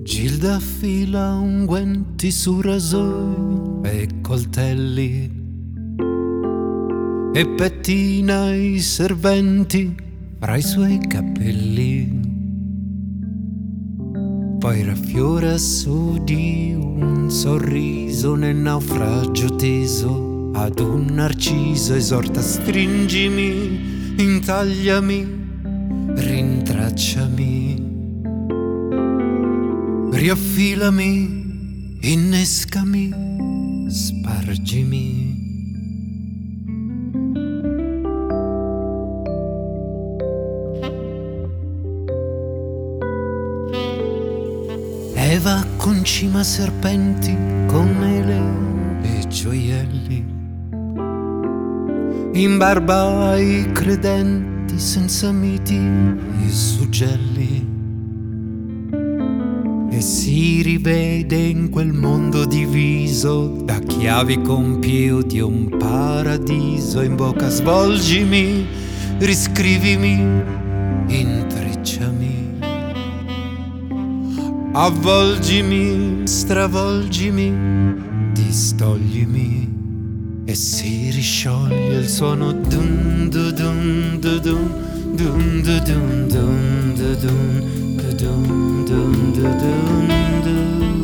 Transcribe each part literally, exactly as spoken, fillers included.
Gilda affila unguenti su rasoi e coltelli e pettina i serventi fra i suoi capelli. Poi raffiora su di un sorriso nel naufragio teso ad un narciso, esorta: stringimi, intagliami, rintracciami, riaffilami, innescami, spargimi. Eva concima serpenti con mele e gioielli, in barba ai credenti senza miti e suggelli, e si rivede in quel mondo diviso da chiavi compiuti un paradiso. In bocca svolgimi, riscrivimi, intrecciami, avvolgimi, stravolgimi, distoglimi, e si riscioglie il suono dun dun dun dun dun dun dun dun dun dun dun dun dun dun.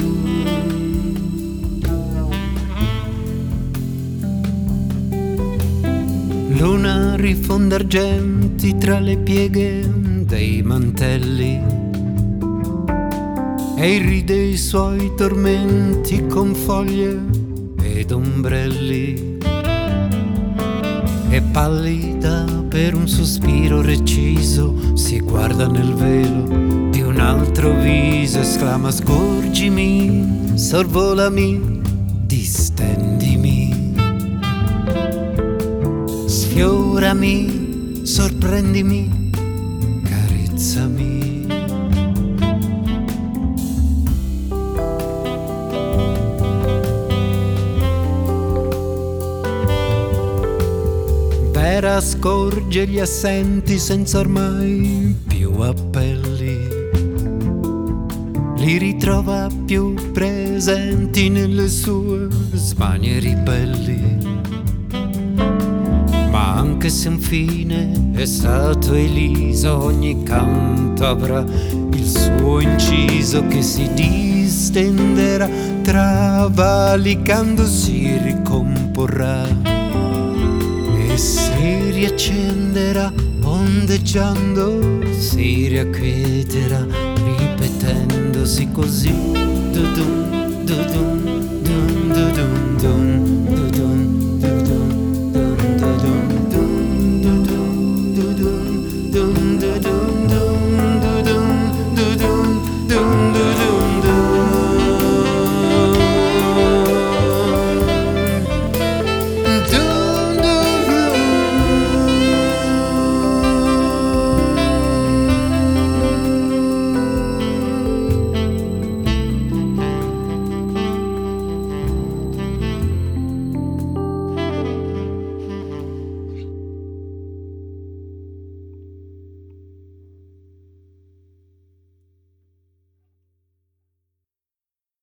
Luna rifonde argenti tra le pieghe dei mantelli e irride i suoi tormenti con foglie ed ombrelli, e pallida per un sospiro reciso si guarda nel velo di un altro viso, esclama: scorgimi, sorvolami, distendimi, sfiorami, sorprendimi, carezzami. Vera scorge gli assenti senza ormai più appelli, li ritrova più presenti nelle sue smanie ribelli. Ma anche se un fine è stato eliso, ogni canto avrà il suo inciso che si distenderà, travalicando si ricomporrà e si riaccenderà, ondeggiando si riacquieterà, ripetendosi così. Dudum, dudum, dum, dudum, dum, dudum.